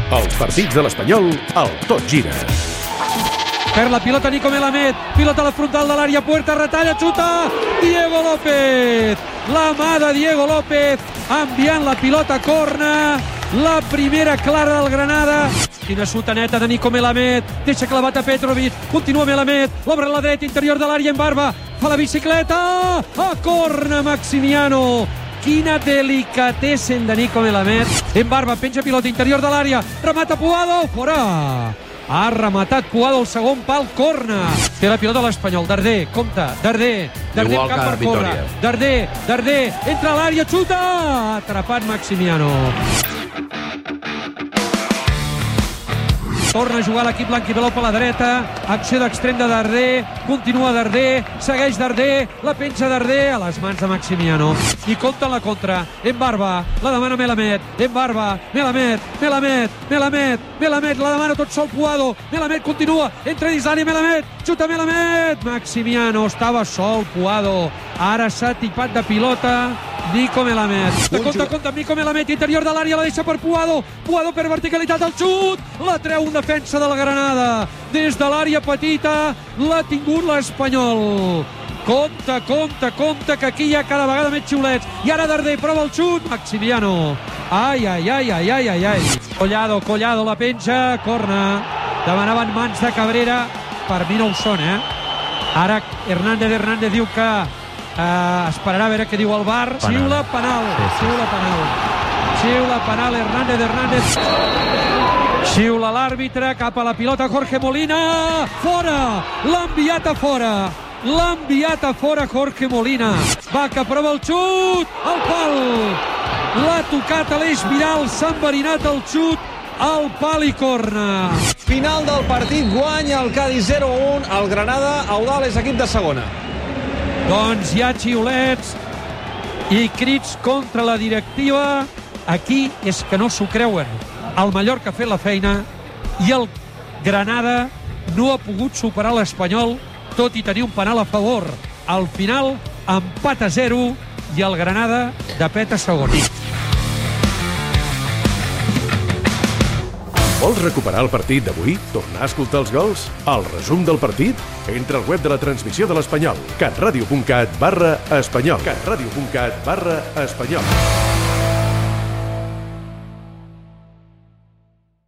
Els partits de l'Espanyol al Tot Gira. Per la pilota Nico Melamed, pilota a la frontal de l'àrea, Puerta, retalla, xuta, Diego López. La mà de Diego López enviant la pilota a corna, la primera clara del Granada. Quina xuta neta de Nico Melamed, deixa clavat a Petrovic, continua Melamed, l'obre a la dreta, interior de l'àrea, en Barba, fa la bicicleta, a corna Maximiano. Quina delicatessen de Nico Melamed. En Barba, penja pilota interior de l'àrea, remata Puado, fora. Ha rematat Puado el segon pal, corna. Té la pilota l'Espanyol, Darder, compta, Darder Igual cap per que córrer. Darder, entra a l'àrea, xuta, atrapat Maximiano. Torna a jugar l'equip blanquiblau per la dreta, acció d'extrem de Darder, continua Darder, segueix Darder, la penja Darder a les mans de Maximiano. I compta en la contra, en Barba, la demana Melamed, en Barba, Melamed, la demana tot sol Puado, Melamed continua, entra dins l'àrea Melamed, xuta Melamed, Maximiano, estava sol Puado, ara s'ha tipat de pilota Nico Melamed. Compte amb Nico Melamed, interior de l'àrea, la deixa per Puado, Puado per verticalitat, el xut, la treu un defensa de la Granada, des de l'àrea petita, l'ha tingut l'Espanyol. Compte, que aquí hi ha cada vegada més xiulets. I ara Darder prova el xut, Maximiano. Ai. Collado, la penja, corna. Demanaven mans de Cabrera, per mi no ho són, Ara Hernández diu que esperarà a veure què diu el VAR. Xiula penal. Xiula penal Hernández. Xiula l'àrbitre, cap a la pilota Jorge Molina. Fora! L'ha enviat a fora Jorge Molina. Va, que prova el xut. El pal. L'ha tocat a l'eix viral. S'ha enverinat el xut. El pal i corna. Final del partit, guanya el Cádiz 0-1. El Granada, Eudal, és equip de segona. Doncs hi ha xiulets i crits contra la directiva. Aquí és que no s'ho creuen. El Mallorca ha fet la feina i el Granada no ha pogut superar l'Espanyol, tot i tenir un penal a favor. Al final, empat a 0 i el Granada de pet a segon. Vols recuperar el partit d'avui? Tornar a escoltar els gols? El resum del partit? Entra al web de la transmissió de l'Espanyol, catradio.cat/espanyol. catradio.cat/espanyol.